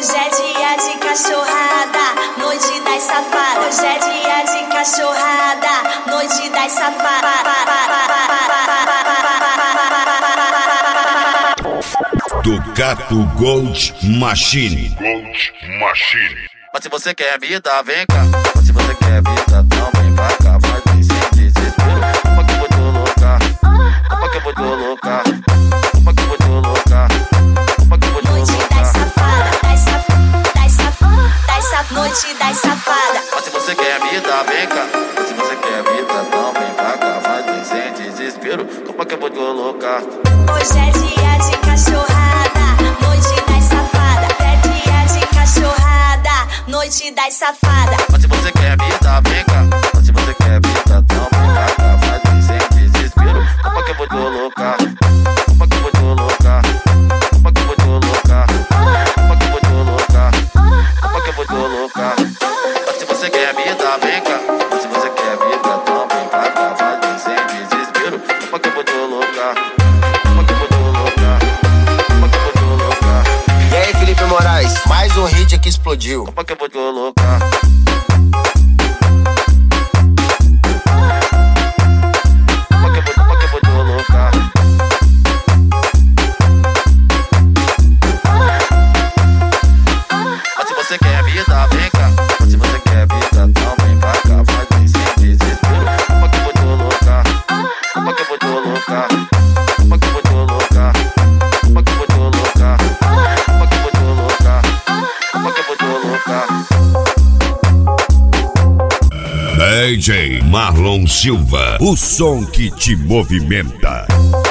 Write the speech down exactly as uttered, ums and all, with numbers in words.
Hoje é dia de cachorrada, noite das safadas. Hoje é dia de cachorrada, noite das safadas. Ducato Gold Machine. Gold Machine. Mas se você quer vida, vem cá. Mas se você quer vida, então vem pra cá. Vai vir sem desespero. Opa que eu vou te colocar. Opa que eu vou te colocar. Opa que eu vou te colocar. Opa que eu vou te Noite das colocar. safadas, das safadas, das safadas, das safadas, noite das safadas. Mas se você quer vida, vem cá. Mas se você quer vida, então vem pra cá. Vai vir sem desespero. Opa que eu vou te colocar. Hoje é dia de cachorrada, noite das safadas. É dia de cachorrada, noite das safadas. Mas se você quer vida, vem cá. Mas se você quer vida, então vem pra cá. Vai vir sem desespero. Opa que eu vou te colocar. Opa que eu vou te colocar. Opa que eu vou te colocar. Opa que eu vou te colocar. Opa que eu vou te colocar. Mas se você quer vida, vem cá. Mas se você quer vida, então vem pra cá. Vai vir sem desespero. Opa que eu vou te colocar. Opa que eu vou te colocar. Opa que eu vou te colocar. E aí, Felipe Moraes, mais um hit que explodiu. Opa que eu vou te colocar. Opa que eu vou, opa que eu vou te colocar. Mas se você quer vida, vem cá. Mas se você quer vida, então vem pra cá. Vai vir sem desespero. Opa que eu vou te colocar. Opa que eu vou te colocar. Opa que eu vou te colocar. Opa que eu vou te colocar. Opa que eu vou te colocar. Opa que eu vou te colocar. D J Marlon Silva, o som que te movimenta.